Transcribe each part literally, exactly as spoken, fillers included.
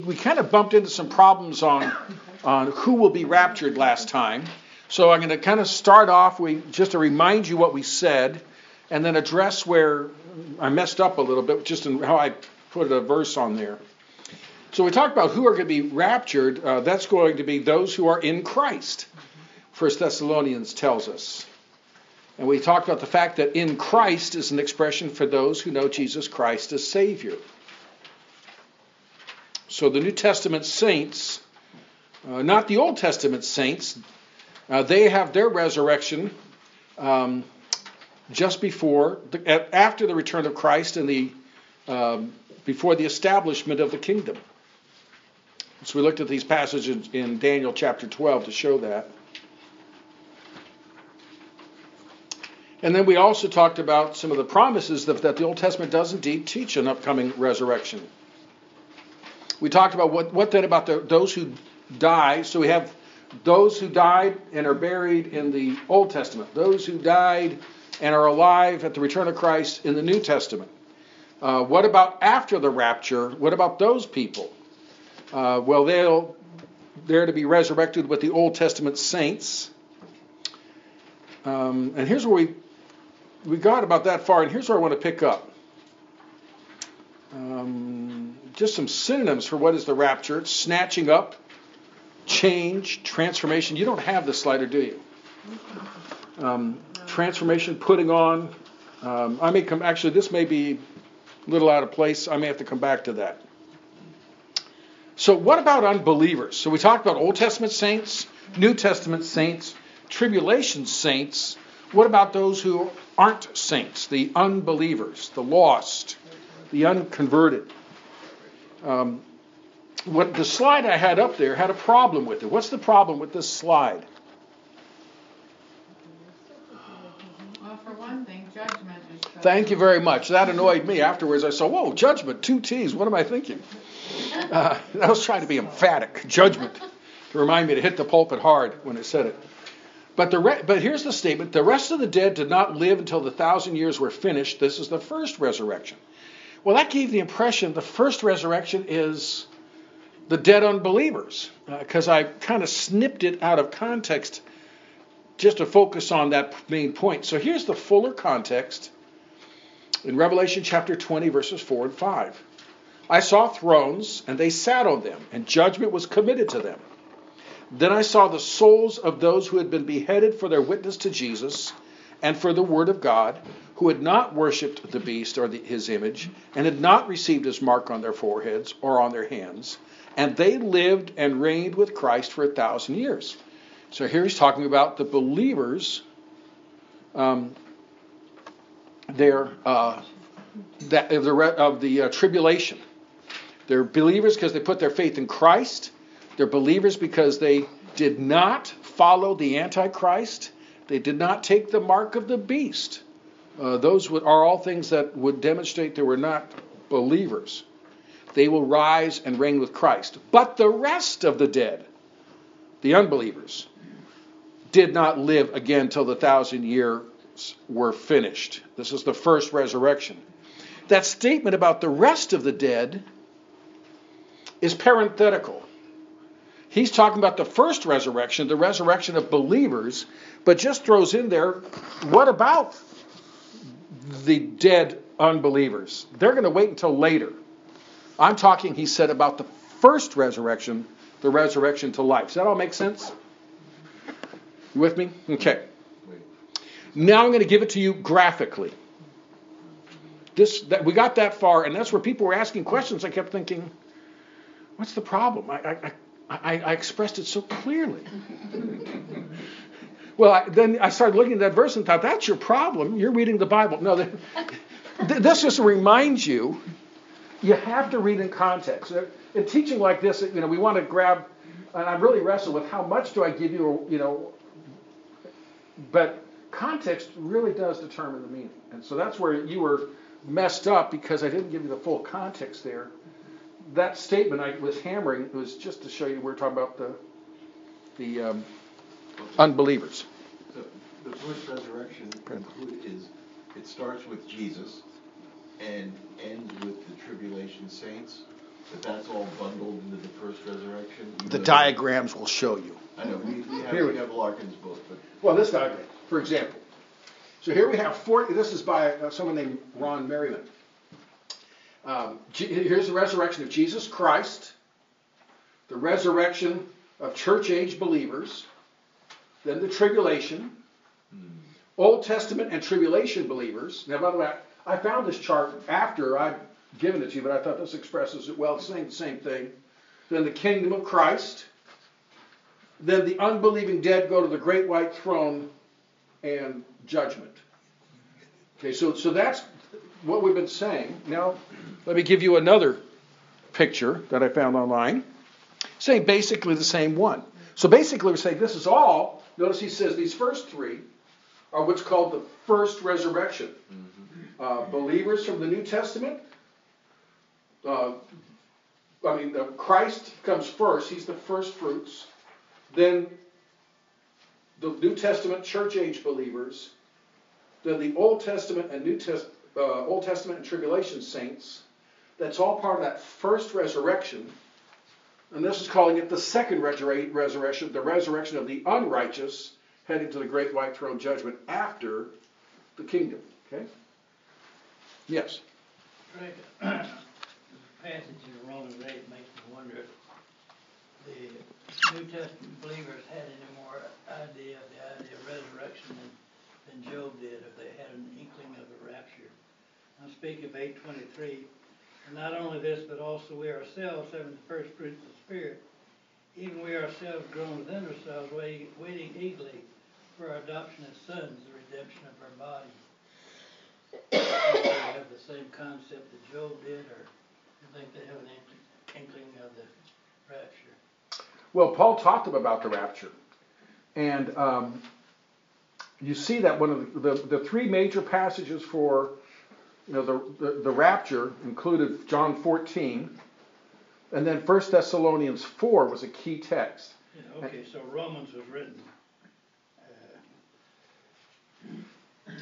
We kind of bumped into some problems on on who will be raptured last time. So I'm going to kind of start off with just to remind you what we said, and then address where I messed up a little bit, just in how I put a verse on there. So we talked about who are going to be raptured. Uh, that's going to be those who are in Christ, First Thessalonians tells us. And we talked about the fact that in Christ is an expression for those who know Jesus Christ as Savior. So the New Testament saints, uh, not the Old Testament saints, uh, they have their resurrection um, just before, the, after the return of Christ and the um, before the establishment of the kingdom. So we looked at these passages in Daniel chapter twelve to show that. And then we also talked about some of the promises that, that the Old Testament does indeed teach an upcoming resurrection. We talked about what, what then about the, those who die. So we have those who died and are buried in the Old Testament. Those who died and are alive at the return of Christ in the New Testament. Uh, what about after the rapture? What about those people? Uh, well, they'll, they're to be resurrected with the Old Testament saints. Um, and here's where we, we got about that far, and here's where I want to pick up. Um, just some synonyms for what is the rapture. It's snatching up, change, transformation. You don't have the slider, do you? Um, transformation, putting on. Um, I may come. Actually, this may be a little out of place. I may have to come back to that. So what about unbelievers? So we talked about Old Testament saints, New Testament saints, tribulation saints. What about those who aren't saints, the unbelievers, the lost, the unconverted? Um, what the slide I had up there had a problem with it. What's the problem with this slide? Well, for one thing, judgment is... Thank you very much. That annoyed me. Afterwards, I saw, whoa, judgment, two T's. What am I thinking? Uh, I was trying to be emphatic. Judgment. To remind me to hit the pulpit hard when I said it. But the re- but here's the statement. The rest of the dead did not live until the thousand years were finished. This is the first resurrection. Well, that gave the impression the first resurrection is the dead unbelievers, because uh, I kind of snipped it out of context just to focus on that main point. So here's the fuller context in Revelation chapter twenty, verses four and five. I saw thrones, and they sat on them, and judgment was committed to them. Then I saw the souls of those who had been beheaded for their witness to Jesus and for the word of God, who had not worshipped the beast or the, his image, and had not received his mark on their foreheads or on their hands. And they lived and reigned with Christ for a thousand years. So here he's talking about the believers. Um, they're uh, that of the, of the uh, tribulation. They're believers because they put their faith in Christ. They're believers because they did not follow the Antichrist. They did not take the mark of the beast. Uh, those would, are all things that would demonstrate they were not believers. They will rise and reign with Christ. But the rest of the dead, the unbelievers, did not live again till the thousand years were finished. This is the first resurrection. That statement about the rest of the dead is parenthetical. He's talking about the first resurrection, the resurrection of believers, but just throws in there, what about the dead unbelievers? They're going to wait until later. I'm talking, he said, about the first resurrection, the resurrection to life. Does that all make sense? You with me? Okay. Now I'm going to give it to you graphically. This that we got that far, and that's where people were asking questions. I kept thinking, what's the problem? I I, I, I expressed it so clearly. Well, I, then I started looking at that verse and thought, that's your problem. You're reading the Bible. No, th- this just reminds you, you have to read in context. In teaching like this, you know, we want to grab, and I really wrestle with how much do I give you, you know, but context really does determine the meaning. And so that's where you were messed up, because I didn't give you the full context there. That statement I was hammering was just to show you we're talking about the the um, unbelievers. So the first resurrection is it starts with Jesus and ends with the tribulation saints. But that's all bundled into the first resurrection? The diagrams will show you. I know, we, we have, Here we we have Larkin's book, but... Well, this diagram, for example. So here we have forty, this is by uh, someone named Ron Merriman. Um, G- here's the resurrection of Jesus Christ, the resurrection of church-age believers, then the tribulation, hmm. Old Testament and tribulation believers. Now, by the way, I, I found this chart after I'd given it to you, but I thought this expresses it well, saying the same thing. Then the kingdom of Christ. Then the unbelieving dead go to the great white throne and judgment. Okay, so, so that's what we've been saying. Now, let me give you another picture that I found online, saying basically the same one. So basically we're saying this is all, notice he says these first three are what's called the first resurrection. Mm-hmm. Uh, believers from the New Testament, uh, I mean, uh, Christ comes first. He's the first fruits. Then the New Testament church-age believers. Then the Old Testament and New Test, uh, Old Testament and tribulation saints. That's all part of that first resurrection. And this is calling it the second resur- resurrection, the resurrection of the unrighteous, heading to the great white throne judgment after the kingdom. Okay? Yes? Greg, the passage in Romans eight makes me wonder if the New Testament believers had any more idea of the idea of resurrection than, than Job did, if they had an inkling of the rapture. I'm speaking of eight twenty-three. And not only this, but also we ourselves, having the first fruits of the Spirit, even we ourselves grown within ourselves, waiting, waiting eagerly for our adoption as sons, the redemption of our body. Do you think they have the same concept that Job did, or do you think they have an inkling of the rapture? Well, Paul talked about the rapture. And um, you see that one of the, the, the three major passages for you know, the, the, the rapture included John fourteen, and then First Thessalonians four was a key text. Yeah, okay, so Romans was written. Uh,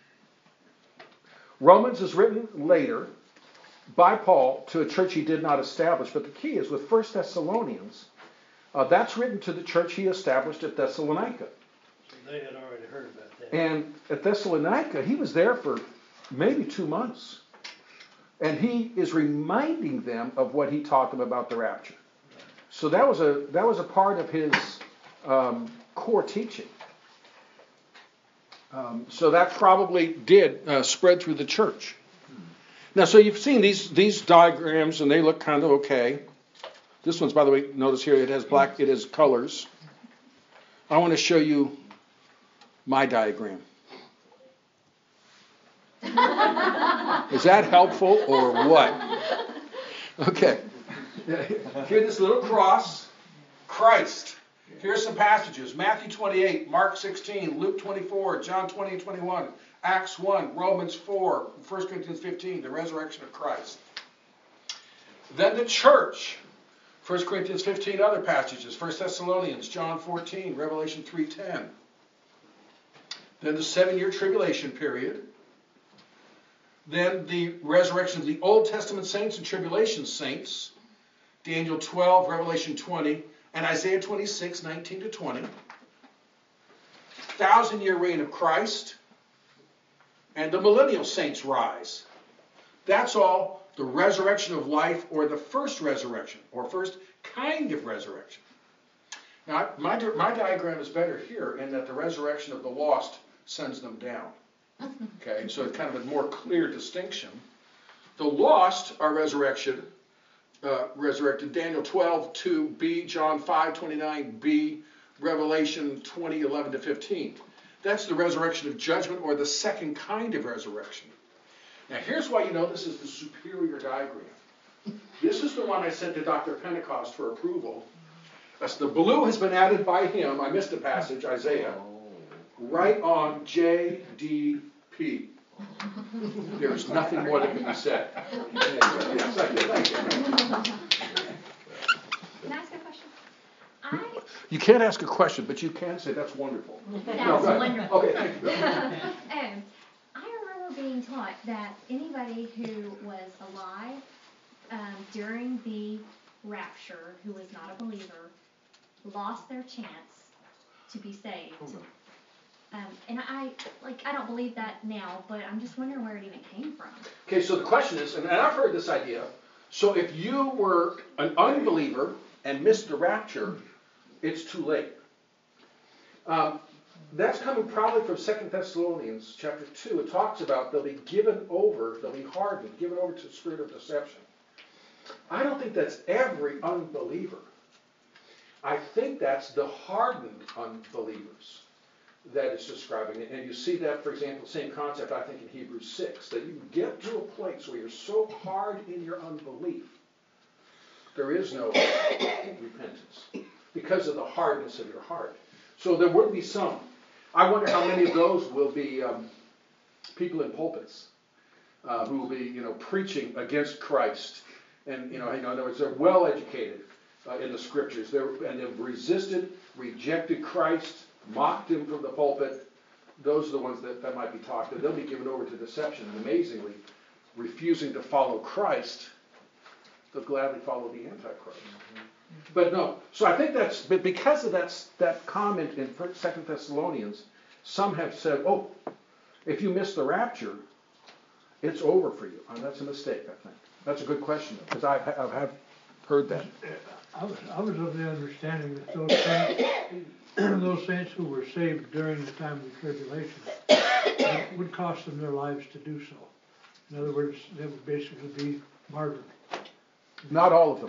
Romans is written later by Paul to a church he did not establish. But the key is with First Thessalonians, uh, that's written to the church he established at Thessalonica. So they had already heard about that. And at Thessalonica, he was there for maybe two months. And he is reminding them of what he taught them about the rapture. So that was a that was a part of his um, core teaching. Um, so that probably did uh, spread through the church. Now, so you've seen these these diagrams, and they look kind of okay. This one's, by the way, notice here it has black, it has colors. I want to show you my diagram. Is that helpful or what? Okay. Here, this little cross, Christ. Here's some passages. Matthew twenty-eight, Mark sixteen, Luke twenty-four, John twenty and twenty-one, Acts one, Romans four, First Corinthians fifteen, the resurrection of Christ. Then the church, First Corinthians fifteen, other passages, First Thessalonians, John fourteen, Revelation three ten. Then the seven-year tribulation period. Then the resurrection of the Old Testament saints and tribulation saints, Daniel twelve, Revelation twenty, and Isaiah twenty-six, nineteen to twenty. Thousand-year reign of Christ, and the millennial saints rise. That's all the resurrection of life, or the first resurrection, or first kind of resurrection. Now, my, my diagram is better here in that the resurrection of the lost sends them down. Okay, so it's kind of a more clear distinction. The lost are resurrection, uh, resurrected. Daniel twelve, two b, John five, twenty-nine b, Revelation twenty, eleven to fifteen. That's the resurrection of judgment, or the second kind of resurrection. Now here's why you know this is the superior diagram. This is the one I sent to Doctor Pentecost for approval. That's the blue has been added by him. I missed a passage, Isaiah. Right on J D P. There's nothing more that can be said. Yes, thank you, thank you. Can I ask a question? I You can't ask a question, but you can say that's wonderful. That's no, wonderful. Okay, thank you. um, I remember being taught that anybody who was alive um, during the rapture, who was not a believer, lost their chance to be saved. Um, and I, like, I don't believe that now, but I'm just wondering where it even came from. Okay, so the question is, and I've heard this idea, so if you were an unbeliever and missed the rapture, it's too late. Um, that's coming probably from Second Thessalonians chapter two. It talks about they'll be given over, they'll be hardened, given over to the spirit of deception. I don't think that's every unbeliever. I think that's the hardened unbelievers that it's describing. And you see that, for example, same concept, I think, in Hebrews six, that you get to a place where you're so hard in your unbelief, there is no repentance because of the hardness of your heart. So there would be some. I wonder how many of those will be um, people in pulpits uh, who will be, you know, preaching against Christ. And, you know, in other words, they're well educated uh, in the scriptures. They're, and they've resisted, rejected Christ, mocked him from the pulpit. Those are the ones that, that might be talked to. They'll be given over to deception. And amazingly, refusing to follow Christ, they'll gladly follow the Antichrist. Mm-hmm. But no, so I think that's, but because of that, that comment in Second Thessalonians, some have said, oh, if you miss the rapture, it's over for you. Oh, that's a mistake, I think. That's a good question, because I have, have heard that. I was, I was of the understanding that those saints, those saints who were saved during the time of the tribulation, it would cost them their lives to do so. In other words, they would basically be martyred. Not all of them.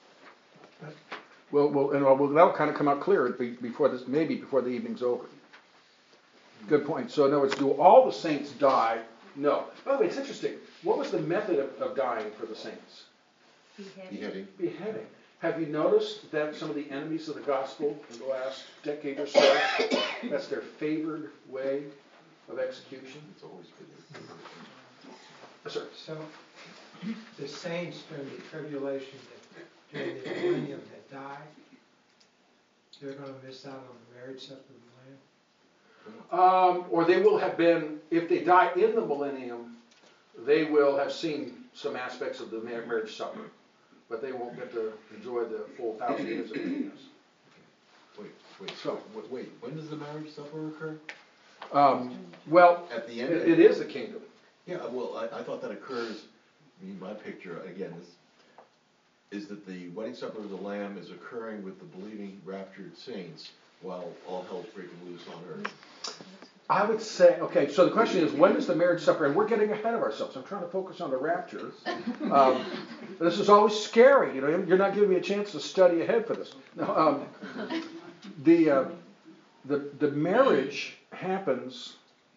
Well, well, and well, that'll kind of come out clear before this, maybe before the evening's over. Good point. So, in other words, do all the saints die? No. By the way, it's interesting. What was the method of, of dying for the saints? Beheading. Beheading. Beheading. Have you noticed that some of the enemies of the gospel in the last decade or so, that's their favored way of execution? It's always been. Yes, sir. So, the saints during the tribulation, that, during the millennium that die, they're going to miss out on the marriage supper of the Lamb? Um, or they will have been, if they die in the millennium, they will have seen some aspects of the marriage supper, but they won't get to enjoy the full thousand years of happiness. Wait, wait, So- wait, wait, when does the marriage supper occur? Um, well, At the it, end? it is the kingdom. Yeah, well, I, I thought that occurs, I mean, my picture, again, is, is that the wedding supper of the Lamb is occurring with the believing raptured saints while all hell's breaking loose on earth. I would say, okay, so the question is, when is the marriage supper? And we're getting ahead of ourselves. I'm trying to focus on the rapture. Um, this is always scary. You know, you're not giving me a chance to study ahead for this. No, um, the, uh, the the marriage happens.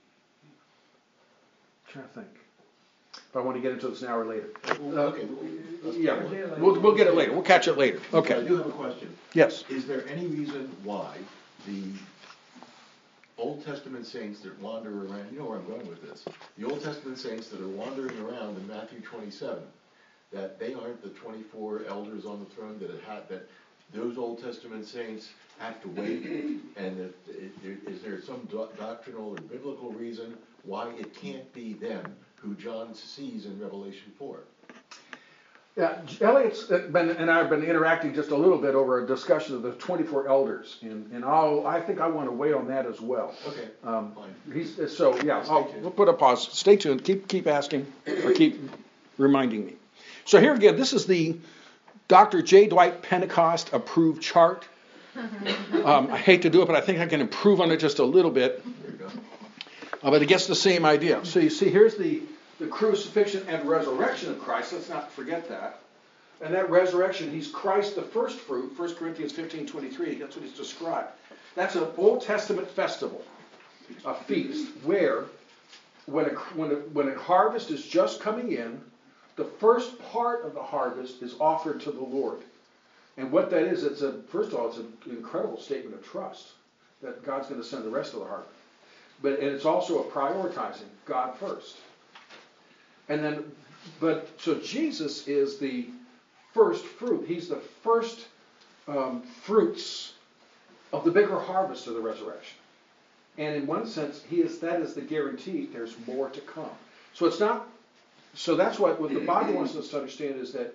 I'm trying to think. If I want to get into this now or later. Uh, Okay. yeah, we'll we'll get it later. We'll catch it later. I Okay. do have a question. Yes. Is there any reason why the Old Testament saints that wander around, you know where I'm going with this, the Old Testament saints that are wandering around in Matthew twenty-seven, that they aren't the twenty-four elders on the throne, that it had, that those Old Testament saints have to wait, and that, it, is there some do- doctrinal or biblical reason why it can't be them who John sees in Revelation four? Yeah, Elliot's been and I've been interacting just a little bit over a discussion of the twenty-four elders, and and I'll I think I want to wait on that as well. Okay, Um, fine. he's so yeah. Stay I'll, tuned. we'll put a pause. Stay tuned. Keep keep asking or keep reminding me. So here again, this is the Doctor J. Dwight Pentecost approved chart. Um, I hate to do it, but I think I can improve on it just a little bit. There you go. Uh, but it gets the same idea. So you see, here's the, the crucifixion and resurrection of Christ. Let's not forget that. And that resurrection, he's Christ the first fruit. First Corinthians fifteen twenty-three, that's what he's described. That's an Old Testament festival, a feast, where when a, when a, when a harvest is just coming in, the first part of the harvest is offered to the Lord. And what that is, it's a first of all, it's an incredible statement of trust that God's going to send the rest of the harvest. But and it's also a prioritizing God first. And then, but so Jesus is the first fruit. He's the first um, fruits of the bigger harvest of the resurrection. And in one sense, he is that is the guarantee. There's more to come. So it's not. So that's what what the Bible wants us to understand is that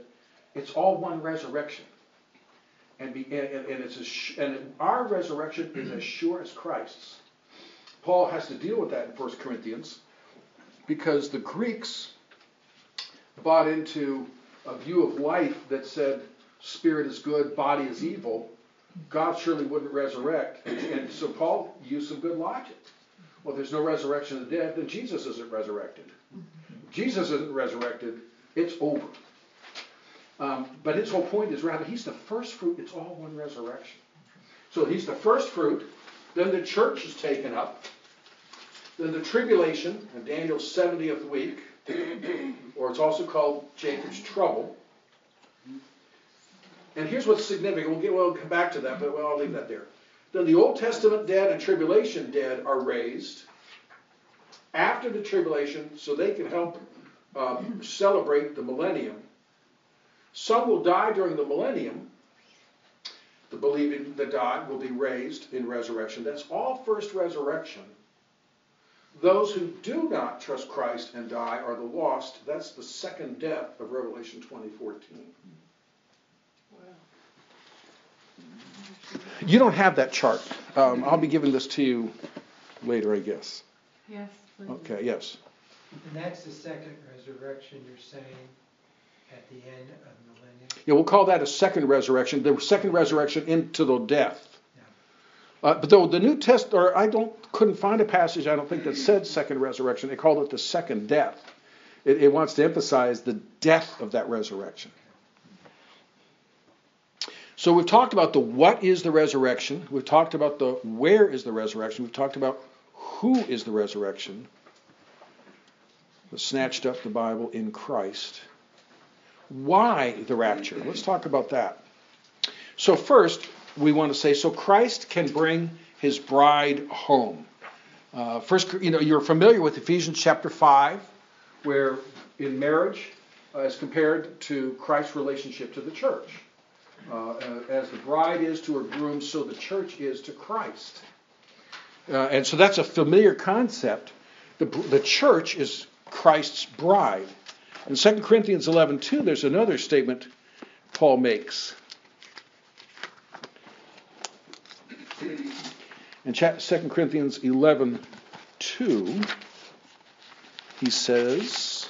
It's all one resurrection. And, be, and, and, it's a, and our resurrection is as sure as Christ's. Paul has to deal with that in First Corinthians because the Greeks bought into a view of life that said spirit is good, body is evil. God surely wouldn't resurrect. And, and so Paul used some good logic. Well, there's no resurrection of the dead, then Jesus isn't resurrected. Jesus isn't resurrected, it's over. Um, but his whole point is rather, he's the first fruit, it's all one resurrection. So he's the first fruit, then the church is taken up, then the tribulation, in Daniel's seventieth week, or it's also called Jacob's trouble. And here's what's significant, we'll, get, we'll come back to that, but well, I'll leave that there. Then the Old Testament dead and tribulation dead are raised after the tribulation so they can help uh, celebrate the millennium. Some will die during the millennium. The believing that died will be raised in resurrection. That's all first resurrection. Those who do not trust Christ and die are the lost. That's the second death of Revelation twenty fourteen. You don't have that chart. Um, I'll be giving this to you later, I guess. Yes, please. Okay, yes. And that's the second resurrection you're saying at the end of millennium? Yeah, we'll call that a second resurrection. The second resurrection into the death. Uh, but though the New Testament, or I don't, couldn't find a passage, I don't think, that said second resurrection. They called it the second death. It, it wants to emphasize the death of that resurrection. So we've talked about the what is the resurrection. We've talked about the where is the resurrection. We've talked about who is the resurrection. We snatched up the Bible in Christ. Why the rapture? Let's talk about that. So first, we want to say, so Christ can bring his bride home. Uh, first, you know, you're familiar with Ephesians chapter five, where in marriage, uh, as compared to Christ's relationship to the church. Uh, as the bride is to her groom, so the church is to Christ. Uh, and so that's a familiar concept. The, the church is Christ's bride. In Second Corinthians eleven two, there's another statement Paul makes. In Second Corinthians eleven two, he says,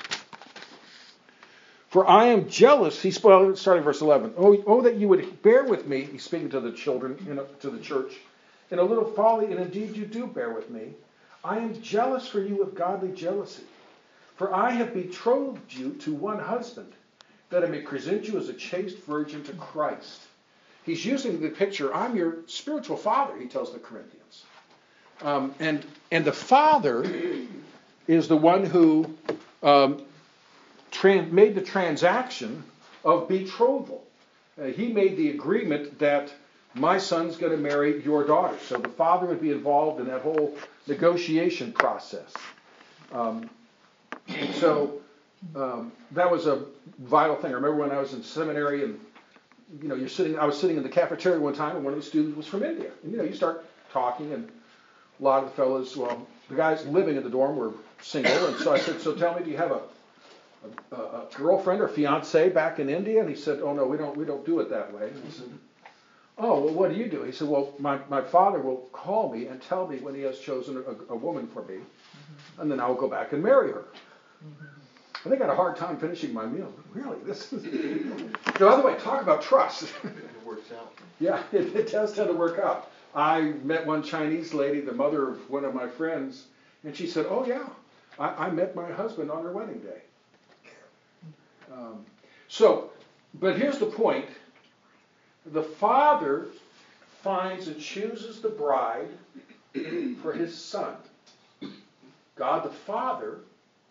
"For I am jealous." He's starting verse eleven. Oh, oh, that you would bear with me. He's speaking to the children, in a, to the church, in a little folly, and indeed you do bear with me. I am jealous for you with godly jealousy. For I have betrothed you to one husband, that I may present you as a chaste virgin to Christ. He's using the picture, I'm your spiritual father, he tells the Corinthians. Um, and, and the father is the one who um, tran- made the transaction of betrothal. Uh, he made the agreement that my son's going to marry your daughter. So the father would be involved in that whole negotiation process. Um, so um, that was a vital thing. I remember when I was in seminary and you know, you're sitting. I was sitting in the cafeteria one time, and one of the students was from India. And you know, you start talking, and a lot of the fellows, well, the guys living in the dorm were single, and so I said, "So tell me, do you have a, a, a girlfriend or fiance back in India?" And he said, "Oh no, we don't. We don't do it that way." And I said, "Oh, well, what do you do?" He said, "Well, my my father will call me and tell me when he has chosen a, a woman for me, and then I will go back and marry her." I think I had a hard time finishing my meal. Really, this is. So, by the way, talk about trust. It works out. Yeah, it, it does tend to work out. I met one Chinese lady, the mother of one of my friends, and she said, "Oh yeah, I, I met my husband on her wedding day." Um, so, but here's the point: the father finds and chooses the bride for his son. God the Father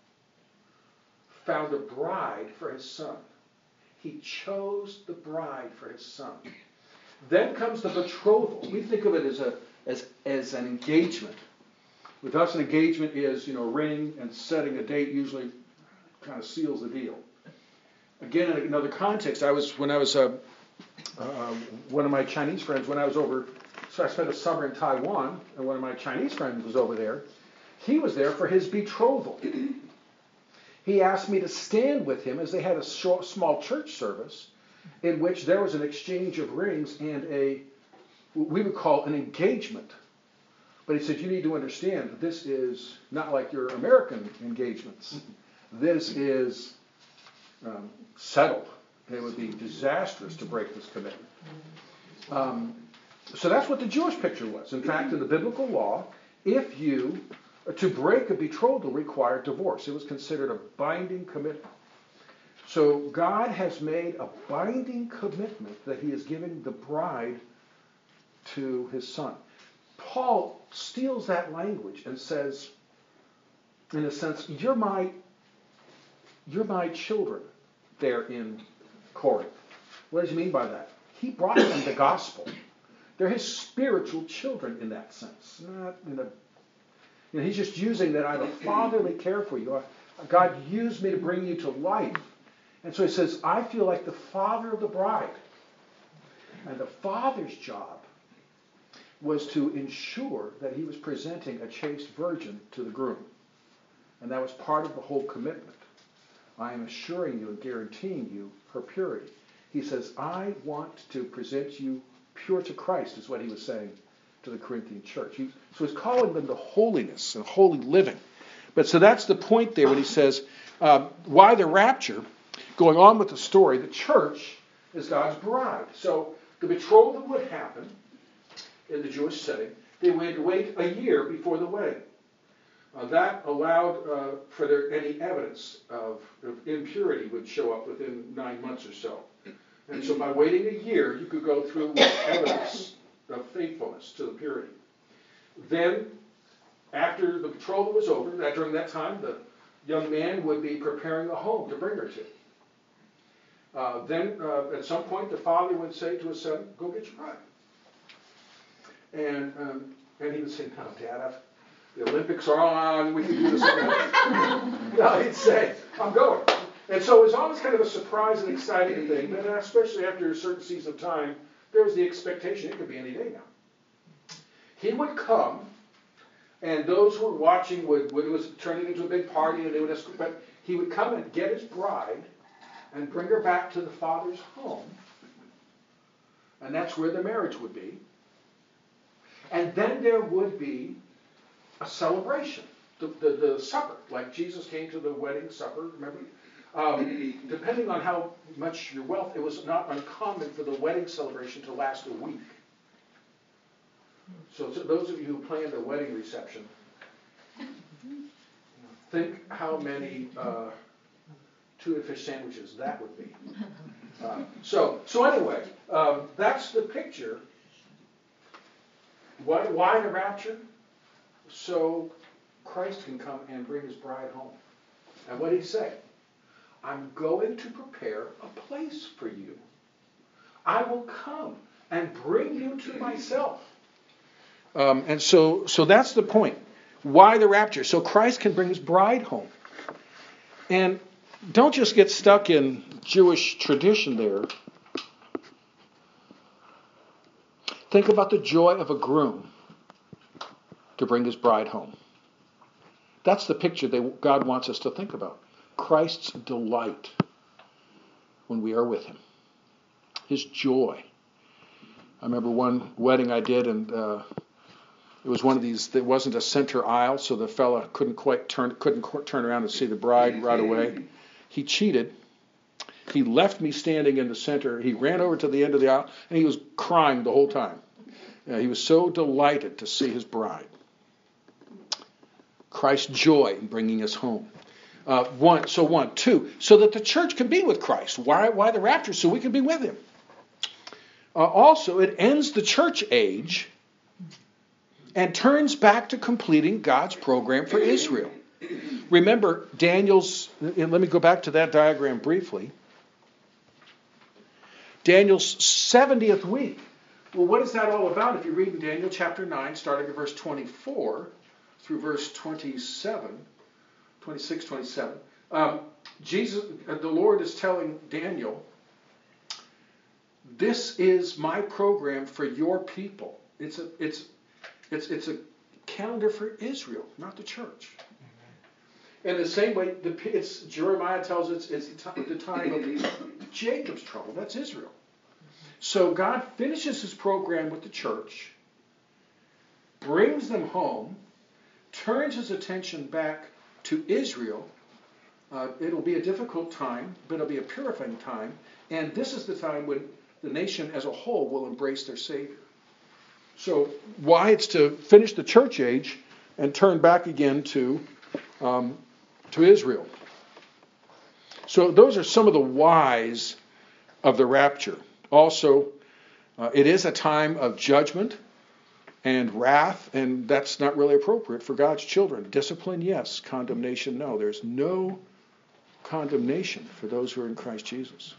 found a bride for his son. He chose the bride for his son. Then comes the betrothal. We think of it as a as as an engagement. With us, an engagement is, you know, ring and setting a date usually kind of seals the deal. Again, in another context, I was when I was uh, uh, one of my Chinese friends when I was over. So I spent a summer in Taiwan, and one of my Chinese friends was over there. He was there for his betrothal. He asked me to stand with him as they had a short, small church service in which there was an exchange of rings and a, what we would call an engagement. But he said, you need to understand that this is not like your American engagements. This is um, settled. It would be disastrous to break this commitment. Um, so that's what the Jewish picture was. In fact, in the biblical law, if you, to break a betrothal required divorce. It was considered a binding commitment. So God has made a binding commitment that he is giving the bride to his son. Paul steals that language and says, in a sense, you're my, you're my children there in Corinth. What does he mean by that? He brought them the gospel. They're his spiritual children in that sense. Not in a, you know, he's just using that I have a fatherly care for you. God used me to bring you to life. And so he says, I feel like the father of the bride. And the father's job was to ensure that he was presenting a chaste virgin to the groom. And that was part of the whole commitment. I am assuring you and guaranteeing you her purity. He says, I want to present you pure to Christ, is what he was saying to the Corinthian church. He, so he's calling them to holiness and holy living. But so that's the point there when he says, uh, why the rapture? Going on with the story, the church is God's bride. So the betrothal would happen in the Jewish setting. They would wait a year before the wedding. Uh, that allowed uh, for there any evidence of, of impurity would show up within nine months or so. And so by waiting a year, you could go through evidence of faithfulness to the purity. Then, after the betrothal was over, that during that time, the young man would be preparing a home to bring her to. Uh, then, uh, at some point, the father would say to his son, go get your bride. And um, and he would say, no, Dad, I've, the Olympics are on, we can do this again. No, he'd say, I'm going. And so it was always kind of a surprise and exciting thing, but especially after a certain season of time, there was the expectation it could be any day now. He would come, and those who were watching would, would it was turning into a big party, and they would ask, but he would come and get his bride and bring her back to the father's home, and that's where the marriage would be. And then there would be a celebration, the, the, the supper, like Jesus came to the wedding supper, remember? Um, depending on how much your wealth, it was not uncommon for the wedding celebration to last a week. So to those of you who planned a wedding reception, think how many uh, tuna fish sandwiches that would be. Uh, so, so anyway, um, that's the picture. Why, why the rapture? So Christ can come and bring his bride home. And what did he say? I'm going to prepare a place for you. I will come and bring you to myself. Um, and so, so that's the point. Why the rapture? So Christ can bring his bride home. And don't just get stuck in Jewish tradition there. Think about the joy of a groom to bring his bride home. That's the picture that God wants us to think about. Christ's delight when we are with him. His joy. I remember one wedding I did, and uh, it was one of these, there wasn't a center aisle, so the fella couldn't quite turn, couldn't turn around and see the bride right away. He cheated. He left me standing in the center. He ran over to the end of the aisle, and he was crying the whole time. Uh, he was so delighted to see his bride. Christ's joy in bringing us home. Uh, one, so one, two, so that the church can be with Christ. Why, why the rapture? So we can be with him. Uh, also, it ends the church age and turns back to completing God's program for Israel. Remember Daniel's, and let me go back to that diagram briefly. Daniel's seventieth week. Well, what is that all about? If you read in Daniel chapter nine, starting at verse twenty-four through verse twenty-seven, twenty-six, twenty-seven, um, Jesus, uh, the Lord is telling Daniel, this is my program for your people. It's a, it's, it's, it's a calendar for Israel, not the church. And the same way, the, it's, Jeremiah tells us it's the time, the time of Jacob's trouble. That's Israel. So God finishes his program with the church, brings them home, turns his attention back to Israel. Uh, it'll be a difficult time, but it'll be a purifying time. And this is the time when the nation as a whole will embrace their Savior. So why it's to finish the church age and turn back again to um, to Israel. So those are some of the whys of the rapture. Also, uh, it is a time of judgment and wrath, and that's not really appropriate for God's children. Discipline, yes. Condemnation, no. There's no condemnation for those who are in Christ Jesus.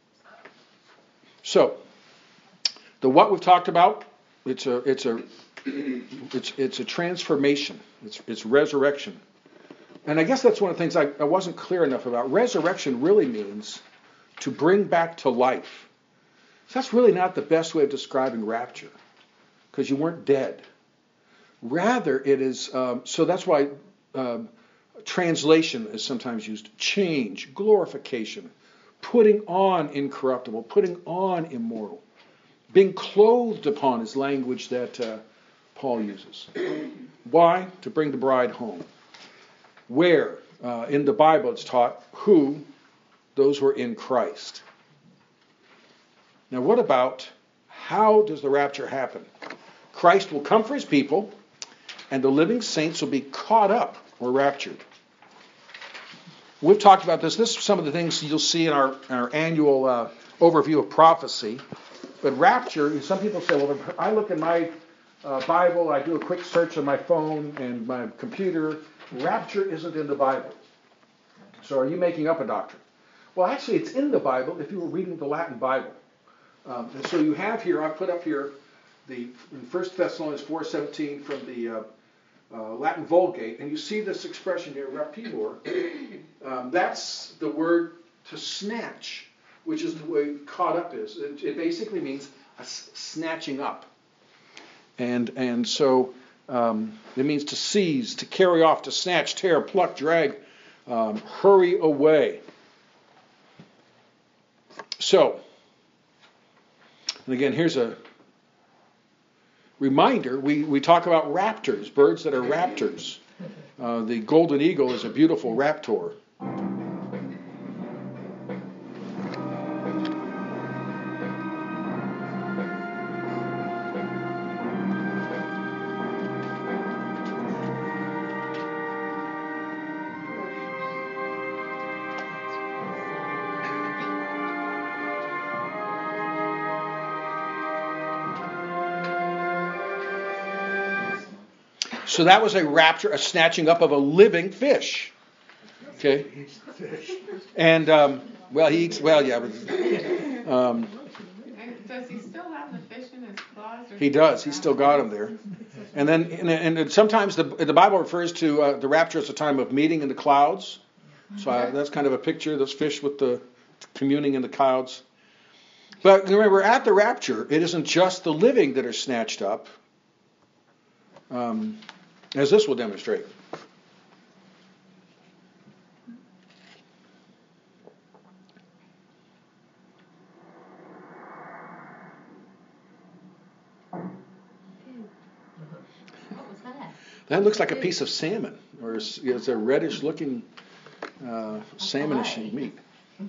So, the what we've talked about, it's a it's a it's it's a transformation. It's it's resurrection. And I guess that's one of the things I, I wasn't clear enough about. Resurrection really means to bring back to life. So that's really not the best way of describing rapture, because you weren't dead. Rather, it is, um, so that's why um, translation is sometimes used. Change, glorification, putting on incorruptible, putting on immortal. Being clothed upon is language that uh, Paul uses. Why? To bring the bride home. Where? Uh, in the Bible it's taught who? Those who are in Christ. Now what about how does the rapture happen? Christ will come for his people, and the living saints will be caught up or raptured. We've talked about this. This is some of the things you'll see in our, our annual uh, overview of prophecy. But rapture, some people say, well, I look in my uh, Bible, I do a quick search on my phone and my computer. Rapture isn't in the Bible. So are you making up a doctrine? Well, actually, it's in the Bible if you were reading the Latin Bible. Um, and so you have here, I've put up here, the in First Thessalonians four seventeen from the uh, uh, Latin Vulgate, and you see this expression here, rapimur. Um, that's the word to snatch, which is the way caught up is. It, it basically means a s- snatching up. And and so um, it means to seize, to carry off, to snatch, tear, pluck, drag, um, hurry away. So, and again, here's a reminder. We, we talk about raptors, birds that are raptors. Uh, the golden eagle is a beautiful raptor. So that was a rapture, a snatching up of a living fish. Okay. And um, well, he eats. Well, yeah. But, um, And does he still have the fish in his claws? Or he does. He's still got him there. And then, and, and sometimes the the Bible refers to uh, the rapture as a time of meeting in the clouds. So I, that's kind of a picture of those fish with the communing in the clouds. But remember, at the rapture, it isn't just the living that are snatched up. Um, as this will demonstrate. What was that? That looks like a piece of salmon, or it's, it's a reddish-looking uh, salmonish meat.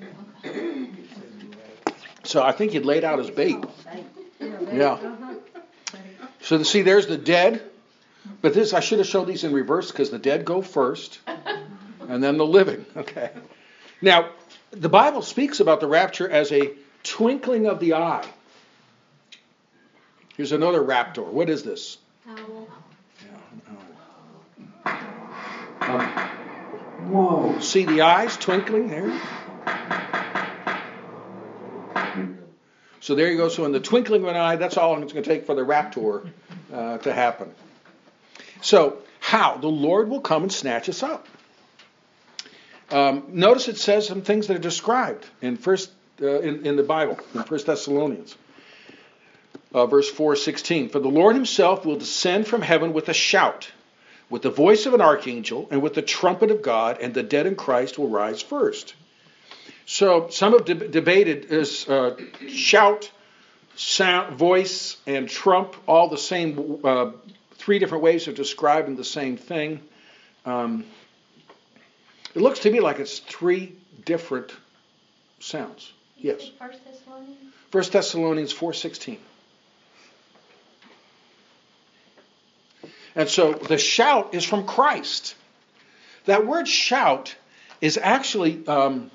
So I think he'd laid out his bait. Yeah. So see, there's the dead. But this, I should have showed these in reverse because the dead go first, and then the living. Okay. Now, the Bible speaks about the rapture as a twinkling of the eye. Here's another raptor. What is this? Owl. Yeah, owl. Um, whoa. See the eyes twinkling there? So there you go. So in the twinkling of an eye, that's all it's going to take for the raptor uh, to happen. So, how? The Lord will come and snatch us up. Um, notice it says some things that are described in first uh, in, in the Bible, in First Thessalonians. Uh, verse four sixteen. For the Lord himself will descend from heaven with a shout, with the voice of an archangel and with the trumpet of God, and the dead in Christ will rise first. So some have deb- debated is uh, shout, sound, voice, and trump all the same, uh, three different ways of describing the same thing. Um, it looks to me like it's three different sounds. You Yes. said First Thessalonians? First Thessalonians four sixteen. And so the shout is from Christ. That word shout is actually, um,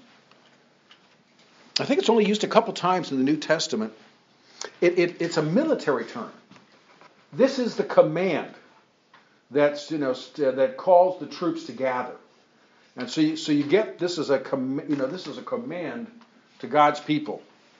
I think it's only used a couple times in the New Testament. It, it, it's a military term. This is the command that's, you know, st- that calls the troops to gather. And so you, so you get this is a com- you know this is a command to God's people.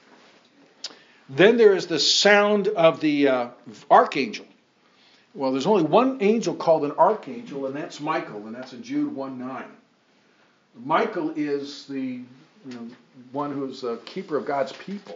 Then there is the sound of the uh, archangel. Well, there's only one angel called an archangel, and that's Michael, and that's in Jude one nine. Michael is the you know, one who's a keeper of God's people.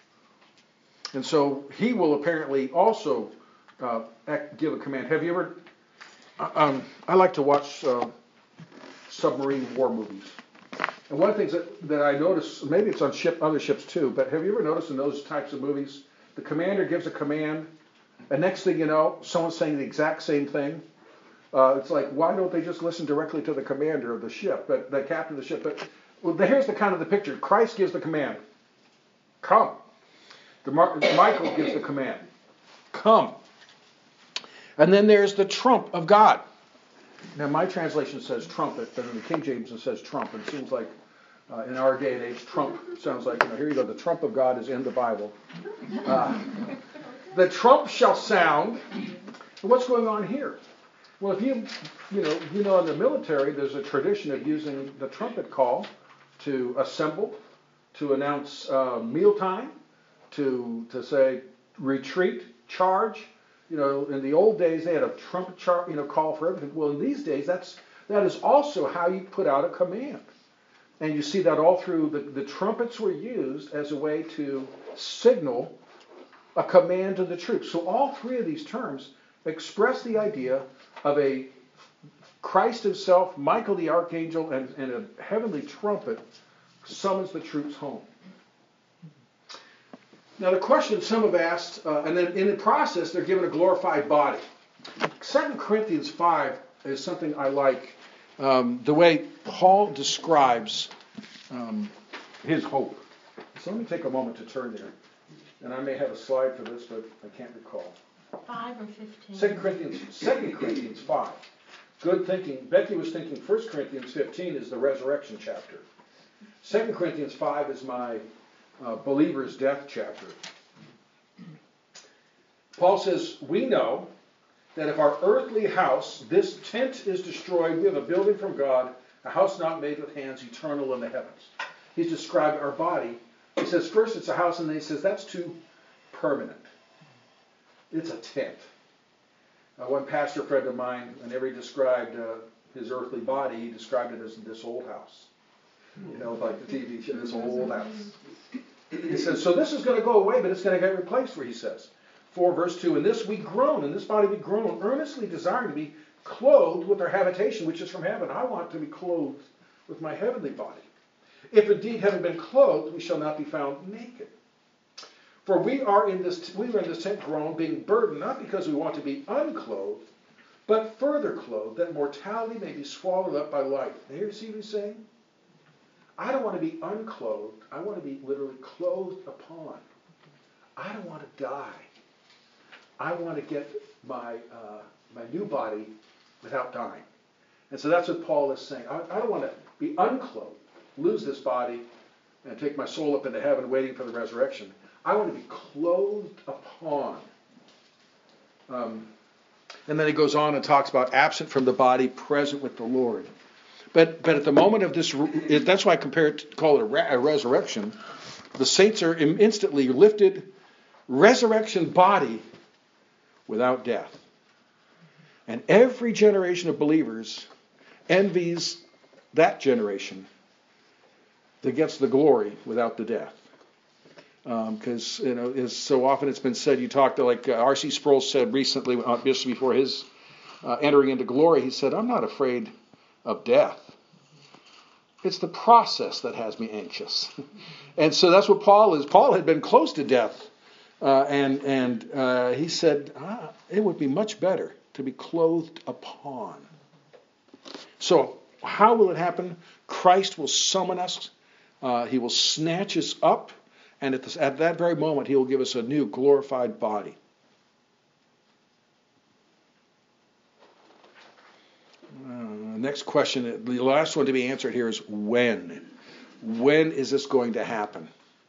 And so he will apparently also uh, give a command. Have you ever... Um, I like to watch uh, submarine war movies. And one of the things that, that I notice, maybe it's on ship, other ships too, but have you ever noticed in those types of movies, the commander gives a command, and next thing you know, someone's saying the exact same thing? Uh, it's like, why don't they just listen directly to the commander of the ship, but the captain of the ship? But well, here's the kind of the picture. Christ gives the command, come. The Mar- Michael gives the command, come. And then there's the trump of God. Now, my translation says trumpet, but in the King James it says trump. And it seems like uh, in our day and age, trump sounds like, you know, here you go, the trump of God is in the Bible. Uh, the trump shall sound. And what's going on here? Well, if you, you know, you know, in the military, there's a tradition of using the trumpet call to assemble, to announce uh, mealtime, to to say retreat, charge. You know, in the old days, they had a trumpet char- you know, call for everything. Well, in these days, that's that is also how you put out a command. And you see that all through the, the trumpets were used as a way to signal a command to the troops. So all three of these terms express the idea of a Christ himself, Michael the archangel, and, and a heavenly trumpet summons the troops home. Now the question some have asked, uh, and then in the process they're given a glorified body. Second Corinthians five is something I like. Um, the way Paul describes um, his hope. So let me take a moment to turn there. And I may have a slide for this, but I can't recall. Five or fifteen? Second Corinthians, Second Corinthians five. Good thinking. Becky was thinking First Corinthians fifteen is the resurrection chapter. Second Corinthians five is my uh, believer's death chapter. Paul says, we know that if our earthly house, this tent, is destroyed, we have a building from God, a house not made with hands, eternal in the heavens. He's described our body. He says, first it's a house, and then he says, that's too permanent. It's a tent. Uh, one pastor friend of mine, whenever he described uh, his earthly body, he described it as this old house. You know, like the T V show, this old house. He says, so this is going to go away, but it's going to get replaced, where he says. four verse two, in this we groan, in this body we groan, earnestly desiring to be clothed with our habitation, which is from heaven. I want to be clothed with my heavenly body. If indeed having been clothed, we shall not be found naked. For we are in this we are in this tent groan, being burdened, not because we want to be unclothed, but further clothed, that mortality may be swallowed up by life. Now here you see what he's saying? I don't want to be unclothed. I want to be literally clothed upon. I don't want to die. I want to get my uh, my new body without dying. And so that's what Paul is saying. I, I don't want to be unclothed, lose this body, and take my soul up into heaven waiting for the resurrection. I want to be clothed upon. Um, and then he goes on and talks about absent from the body, present with the Lord. But but at the moment of this, that's why I compare it, call it a, a resurrection. The saints are instantly lifted, resurrection body without death. And every generation of believers envies that generation that gets the glory without the death. Because, um, you know, is so often it's been said, you talked to, like uh, R C Sproul said recently, uh, just before his uh, entering into glory, he said, I'm not afraid of death. It's the process that has me anxious. And so that's what Paul is. Paul had been close to death. Uh, and and uh, he said, ah, it would be much better to be clothed upon. So how will it happen? Christ will summon us. Uh, he will snatch us up. And at, this, at that very moment, he will give us a new glorified body. Uh, next question, the last one to be answered here is when? When is this going to happen?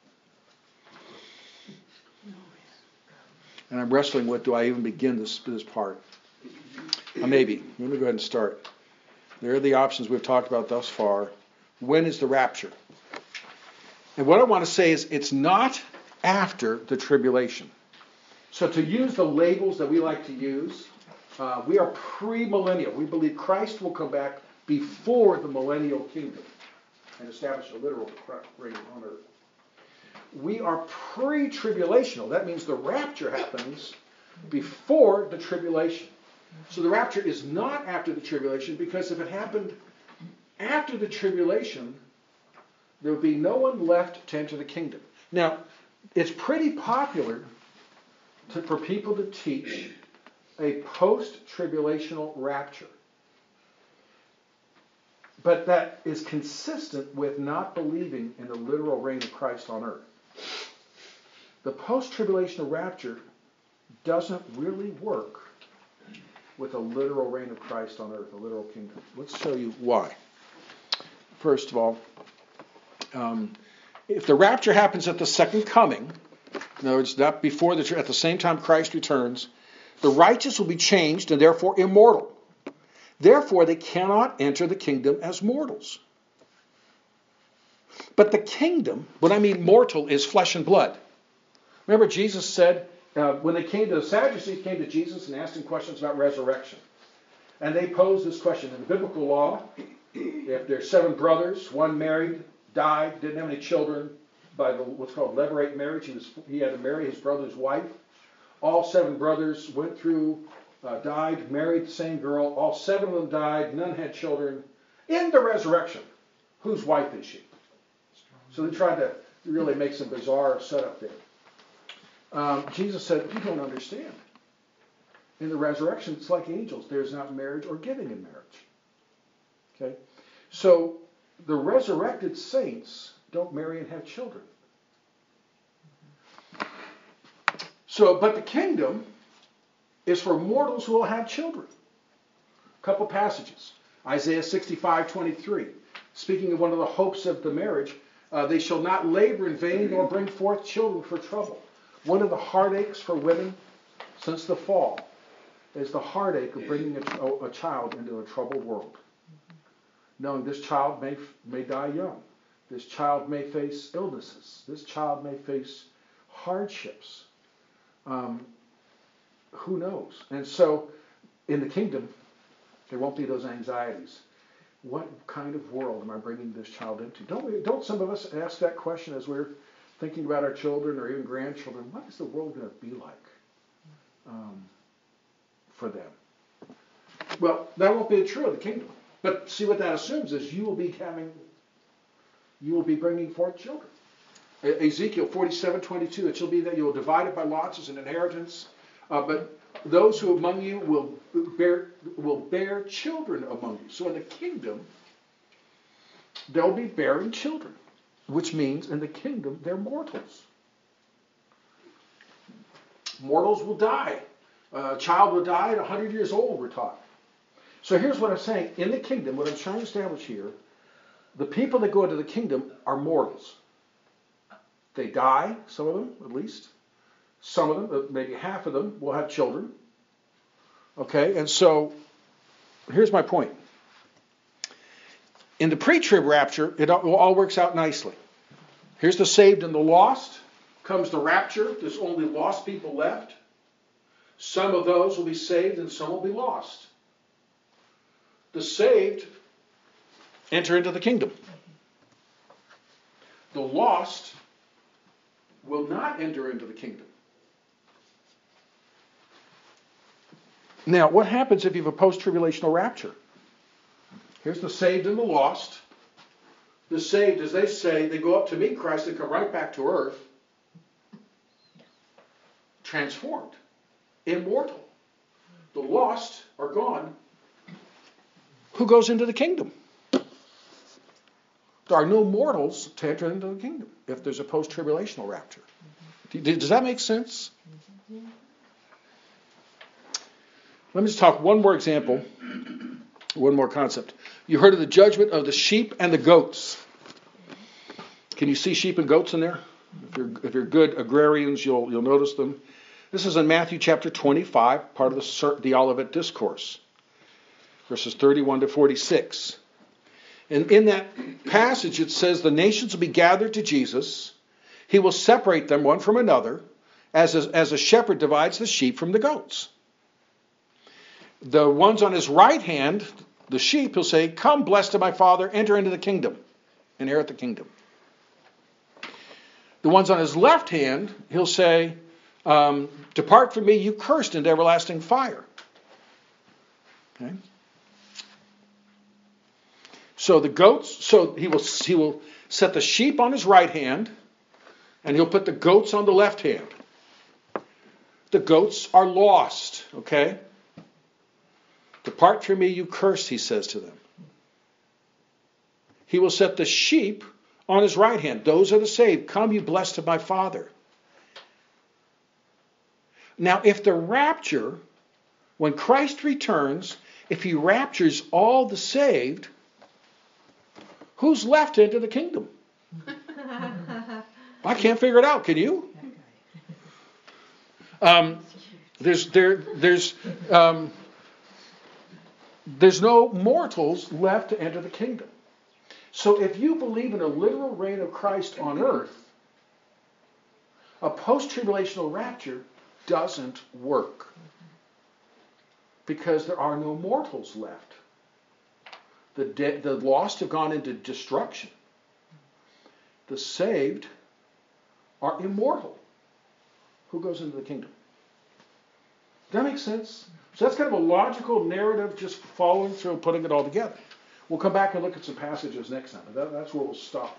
And I'm wrestling with, do I even begin this, this part? Uh, maybe. Let me go ahead and start. There are the options we've talked about thus far. When is the rapture? And what I want to say is it's not after the tribulation. So to use the labels that we like to use, uh, we are pre-millennial. We believe Christ will come back before the millennial kingdom and establish a literal reign on earth. We are pre-tribulational. That means the rapture happens before the tribulation. So the rapture is not after the tribulation, because if it happened after the tribulation, there would be no one left to enter the kingdom. Now, it's pretty popular to, for people to teach a post-tribulational rapture. But that is consistent with not believing in the literal reign of Christ on earth. The post-tribulational rapture doesn't really work with a literal reign of Christ on earth, a literal kingdom. Let's show you why. First of all, um, if the rapture happens at the second coming, in other words, not before the at the same time Christ returns, the righteous will be changed and therefore immortal. Therefore, they cannot enter the kingdom as mortals. But the kingdom, what I mean mortal, is flesh and blood. Remember, Jesus said, uh, when they came to the Sadducees, came to Jesus and asked him questions about resurrection. And they posed this question. In the biblical law, if there's seven brothers, one married, died, didn't have any children, by the, what's called levirate marriage, he, was, he had to marry his brother's wife. All seven brothers went through, uh, died, married the same girl. All seven of them died, none had children. In the resurrection, whose wife is she? So they tried to really make some bizarre setup there. Um, Jesus said, you don't understand. In the resurrection, it's like angels. There's not marriage or giving in marriage. Okay? So the resurrected saints don't marry and have children. So, but the kingdom is for mortals who will have children. A couple passages. Isaiah sixty-five twenty-three. Speaking of one of the hopes of the marriage, uh, they shall not labor in vain nor bring forth children for trouble. One of the heartaches for women since the fall is the heartache of bringing a, a child into a troubled world. Knowing this child may, may die young. This child may face illnesses. This child may face hardships. Um, who knows? And so, in the kingdom, there won't be those anxieties. What kind of world am I bringing this child into? Don't we, don't some of us ask that question as we're thinking about our children or even grandchildren? What is the world going to be like um, for them? Well, that won't be true of the kingdom. But see, what that assumes is you will be having, you will be bringing forth children. Ezekiel forty-seven twenty-two, it shall be that you will divide it by lots as an inheritance, uh, but those who among you will bear will bear children among you. So in the kingdom, they'll be bearing children, which means in the kingdom they're mortals. Mortals will die. A child will die at one hundred years old, we're taught. So here's what I'm saying. In the kingdom, what I'm trying to establish here, the people that go into the kingdom are mortals. They die, some of them at least. Some of them, maybe half of them, will have children. Okay, and so here's my point. In the pre-trib rapture, it all works out nicely. Here's the saved and the lost. Comes the rapture. There's only lost people left. Some of those will be saved and some will be lost. The saved enter into the kingdom. The lost will not enter into the kingdom. Now, what happens if you have a post-tribulational rapture? Here's the saved and the lost. The saved, as they say, they go up to meet Christ, they come right back to earth, transformed, immortal. The lost are gone. Who goes into the kingdom? There are no mortals to enter into the kingdom if there's a post-tribulational rapture. Does that make sense? Let me just talk one more example, one more concept. You heard of the judgment of the sheep and the goats. Can you see sheep and goats in there? If you're, if you're good agrarians, you'll, you'll notice them. This is in Matthew chapter twenty-five, part of the, the Olivet Discourse, verses thirty-one to forty-six. And in that passage it says, the nations will be gathered to Jesus. He will separate them one from another, as a, as a shepherd divides the sheep from the goats. The ones on his right hand, the sheep, he'll say, come, blessed of my Father, enter into the kingdom, inherit the kingdom. The ones on his left hand, he'll say, um, depart from me, you cursed, into everlasting fire. Okay? So the goats, so he will he will set the sheep on his right hand, and he'll put the goats on the left hand. The goats are lost, okay? Depart from me, you cursed, he says to them. He will set the sheep on his right hand. Those are the saved. Come, you blessed of my Father. Now, if the rapture, when Christ returns, if he raptures all the saved, who's left into the kingdom? I can't figure it out. Can you? Um, there's there there's um, there's no mortals left to enter the kingdom. So if you believe in a literal reign of Christ on earth, a post-tribulational rapture doesn't work because there are no mortals left. The de- the lost have gone into destruction. The saved are immortal. Who goes into the kingdom? Does that make sense? So that's kind of a logical narrative, just following through and putting it all together. We'll come back and look at some passages next time. That, that's where we'll stop.